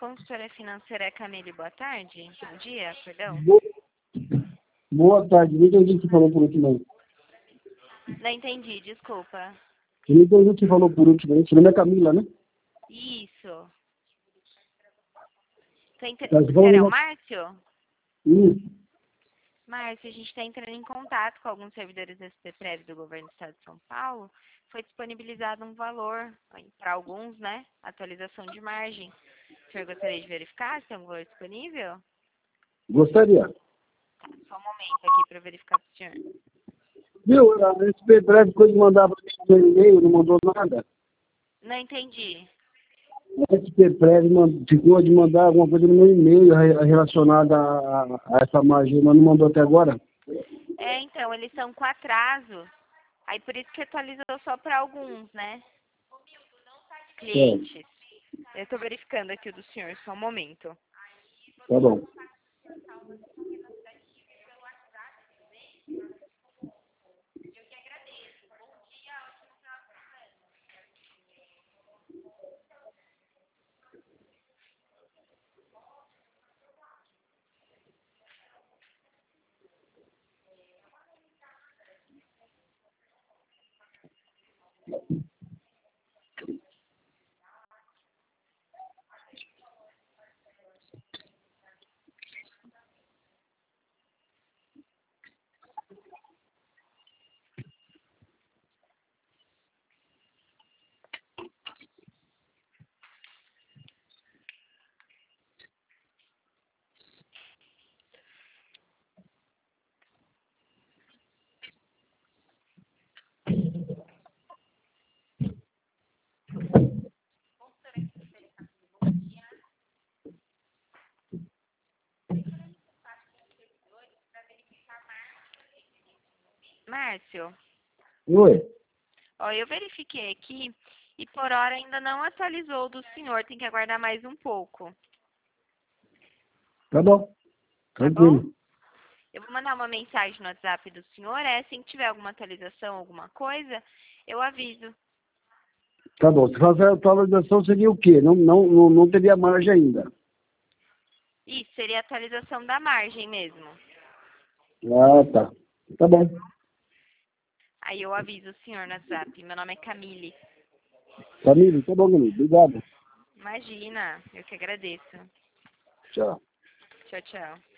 consultora financeira Camille, boa tarde. Bom dia, perdão. Boa tarde, não entendi o que você falou por último aí. Não entendi, desculpa. Eu não entendi o que você falou por último aí. Seu nome é Camila, né? Isso. Tá, Você era o Márcio? Isso. Márcio, a gente está entrando em contato com alguns servidores da CPREV do governo do estado de São Paulo. Foi disponibilizado um valor para alguns, né? Atualização de margem. O senhor gostaria de verificar se tem um valor disponível? Gostaria. Tá, só um momento aqui para verificar para o senhor. Viu, a SP Breve, quando mandava no e-mail, não mandou nada. Não entendi. A SP Breve ficou de mandar alguma coisa no meu e-mail relacionada a essa margem, mas não mandou até agora. Então, eles são com atraso. Aí por isso que atualizou só para alguns, né? Clientes. Eu estou verificando aqui o do senhor, só um momento. Tá bom. Márcio, Oi. ó, eu verifiquei aqui e por hora ainda não atualizou o do senhor. Tem que aguardar mais um pouco. Tá bom. Tá bom? Tranquilo. Eu vou mandar uma mensagem no WhatsApp do senhor. Assim que tiver alguma atualização, alguma coisa, eu aviso. Tá bom. Se fazer a atualização seria o quê? Não teria margem ainda. Isso, seria a atualização da margem mesmo. Ah, tá. Tá bom. Aí eu aviso o senhor no WhatsApp. Meu nome é Camille. Camilo, tá bom, Camilo. Obrigado. Imagina, eu que agradeço. Tchau. Tchau, tchau.